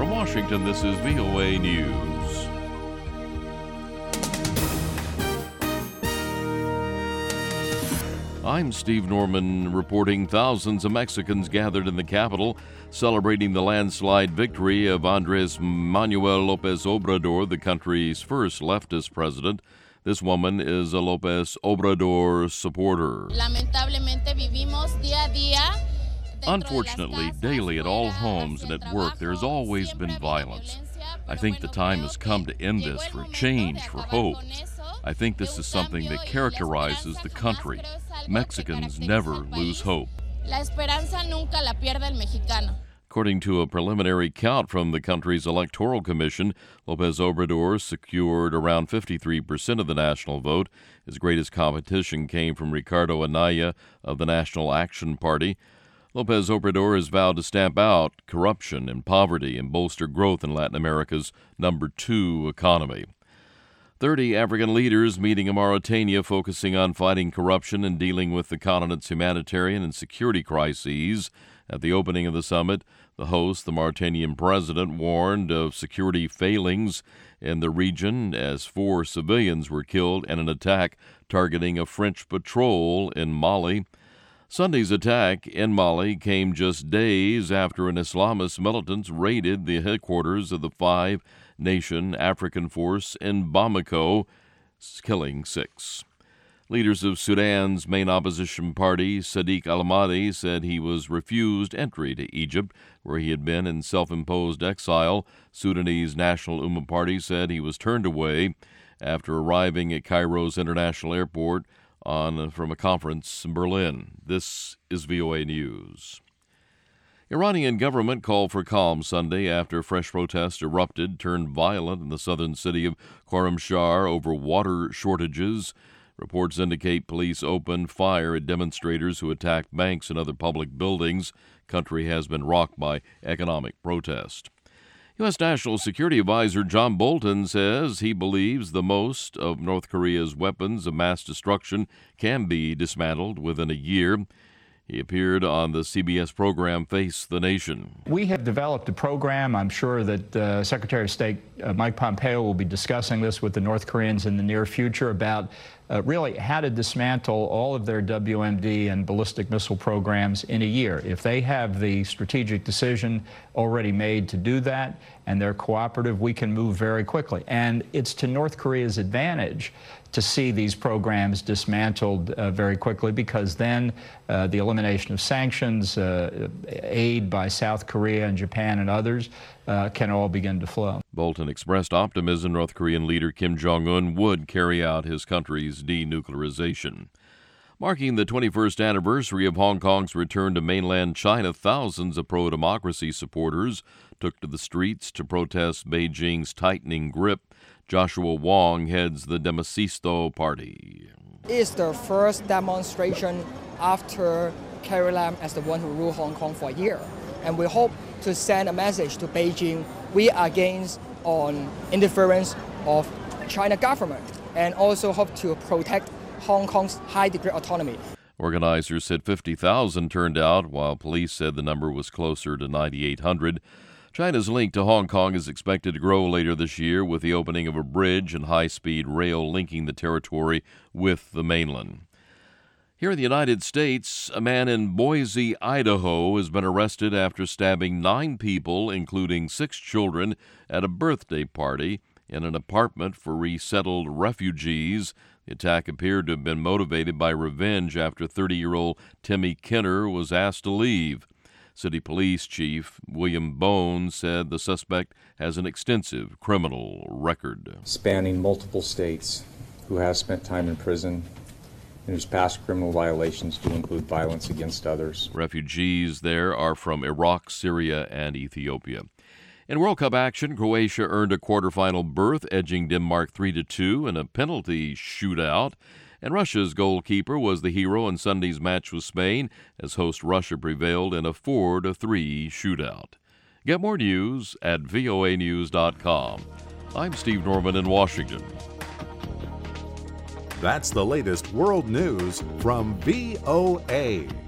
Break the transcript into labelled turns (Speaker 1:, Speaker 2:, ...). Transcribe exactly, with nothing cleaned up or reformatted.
Speaker 1: From Washington, this is V O A News. I'm Steve Norman reporting thousands of Mexicans gathered in the capital celebrating the landslide victory of Andrés Manuel López Obrador, the country's first leftist president. This woman is a López Obrador supporter. Unfortunately, daily at all homes and at work, there has always been violence. I think the time has come to end this for change, for hope. I think this is something that characterizes the country. Mexicans never lose hope. According to a preliminary count from the country's electoral commission, López Obrador secured around fifty-three percent of the national vote. His greatest competition came from Ricardo Anaya of the National Action Party. López Obrador has vowed to stamp out corruption and poverty and bolster growth in Latin America's number two economy. thirty African leaders meeting in Mauritania focusing on fighting corruption and dealing with the continent's humanitarian and security crises. At the opening of the summit, the host, the Mauritanian president, warned of security failings in the region as four civilians were killed in an attack targeting a French patrol in Mali. Sunday's attack in Mali came just days after an Islamist militant raided the headquarters of the five-nation African force in Bamako, killing six. Leaders of Sudan's main opposition party, Sadiq al-Mahdi, said he was refused entry to Egypt, where he had been in self-imposed exile. Sudanese National Ummah Party said he was turned away after arriving at Cairo's International Airport on from a conference in Berlin. This is V O A News. Iranian government called for calm Sunday after fresh protests erupted, turned violent in the southern city of Khorramshahr over water shortages. Reports indicate police opened fire at demonstrators who attacked banks and other public buildings. Country has been rocked by economic protest. U S. National Security Advisor John Bolton says he believes the most of North Korea's weapons of mass destruction can be dismantled within a year. He appeared on the C B S program Face the Nation.
Speaker 2: We have developed a program. I'm sure that uh, Secretary of State uh, Mike Pompeo will be discussing this with the North Koreans in the near future about uh, really how to dismantle all of their W M D and ballistic missile programs in a year. If they have the strategic decision already made to do that and they're cooperative, we can move very quickly. And it's to North Korea's advantage to see these programs dismantled uh, very quickly, because then uh, the elimination of sanctions, uh, aid by South Korea and Japan and others uh, can all begin to flow.
Speaker 1: Bolton expressed optimism North Korean leader Kim Jong-un would carry out his country's denuclearization. Marking the twenty-first anniversary of Hong Kong's return to mainland China, thousands of pro-democracy supporters took to the streets to protest Beijing's tightening grip. Joshua Wong heads the Demasisto Party.
Speaker 3: It's the first demonstration after Carrie Lam as the one who ruled Hong Kong for a year. And we hope to send a message to Beijing. We are against on interference of China government, and also hope to protect Hong Kong's high degree of autonomy.
Speaker 1: Organizers said fifty thousand turned out, while police said the number was closer to ninety-eight hundred. China's link to Hong Kong is expected to grow later this year with the opening of a bridge and high-speed rail linking the territory with the mainland. Here in the United States, a man in Boise, Idaho, has been arrested after stabbing nine people, including six children, at a birthday party in an apartment for resettled refugees. The attack appeared to have been motivated by revenge after thirty-year-old Timmy Kinner was asked to leave. City Police Chief William Bone said the suspect has an extensive criminal record.
Speaker 4: Spanning multiple states, who has spent time in prison, and whose past criminal violations do include violence against others.
Speaker 1: Refugees there are from Iraq, Syria, and Ethiopia. In World Cup action, Croatia earned a quarterfinal berth, edging Denmark three to two in a penalty shootout. And Russia's goalkeeper was the hero in Sunday's match with Spain, as host Russia prevailed in a four to three shootout. Get more news at V O A news dot com. I'm Steve Norman in Washington.
Speaker 5: That's the latest world news from V O A.